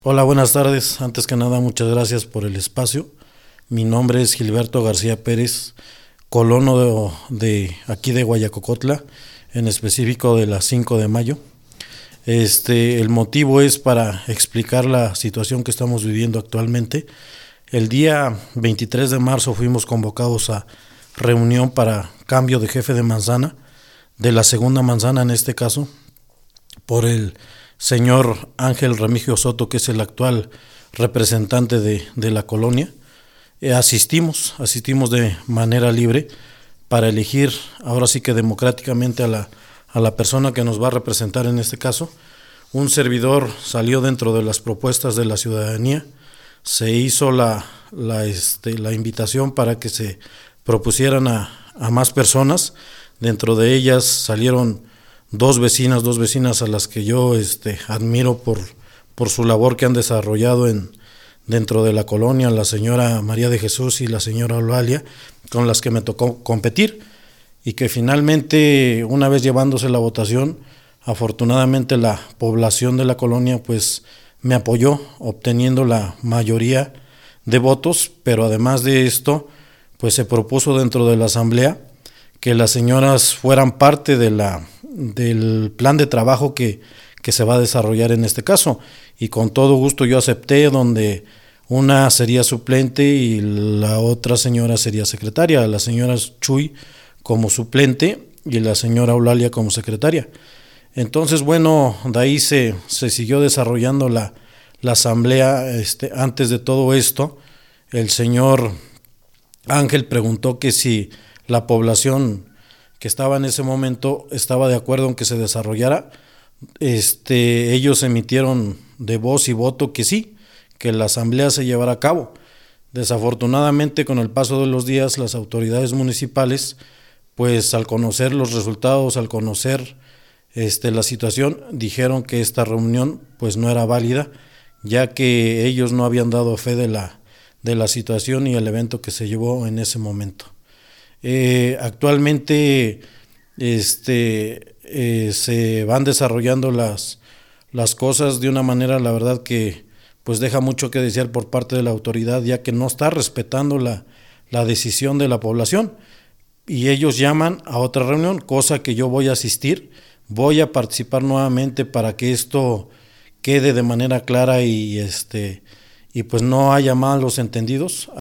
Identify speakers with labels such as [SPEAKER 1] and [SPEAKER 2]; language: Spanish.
[SPEAKER 1] Hola, buenas tardes. Antes que nada, muchas gracias por el espacio. Mi nombre es Gilberto García Pérez, colono de aquí de Guayacocotla, en específico de la 5 de mayo. El motivo es para explicar la situación que estamos viviendo actualmente. El día 23 de marzo fuimos convocados a reunión para cambio de jefe de manzana, de la segunda manzana en este caso, por el señor Ángel Remigio Soto, que es el actual representante de la colonia. Asistimos de manera libre para elegir, ahora sí que democráticamente, a la persona que nos va a representar en este caso. Un servidor salió dentro de las propuestas de la ciudadanía, se hizo la invitación para que se propusieran a más personas. Dentro de ellas salieron dos vecinas a las que yo admiro por su labor que han desarrollado dentro de la colonia, la señora María de Jesús y la señora Eulalia, con las que me tocó competir, y que finalmente, una vez llevándose la votación, afortunadamente la población de la colonia pues me apoyó, obteniendo la mayoría de votos. Pero además de esto, pues se propuso dentro de la asamblea que las señoras fueran parte del plan de trabajo que se va a desarrollar en este caso, y con todo gusto yo acepté, donde una sería suplente y la otra señora sería secretaria, la señora Chuy como suplente y la señora Eulalia como secretaria. Entonces, bueno, de ahí se siguió desarrollando la asamblea. Antes de todo esto, el señor Ángel preguntó que si la población que estaba en ese momento estaba de acuerdo en que se desarrollara. Ellos emitieron de voz y voto que sí, que la asamblea se llevara a cabo. Desafortunadamente, con el paso de los días, las autoridades municipales, pues al conocer los resultados, al conocer la situación, dijeron que esta reunión pues no era válida, ya que ellos no habían dado fe de la situación y el evento que se llevó en ese momento. Actualmente se van desarrollando las cosas de una manera, la verdad, que pues deja mucho que desear por parte de la autoridad, ya que no está respetando la decisión de la población, y ellos llaman a otra reunión, cosa que yo voy a asistir, voy a participar nuevamente para que esto quede de manera clara y pues no haya malos entendidos.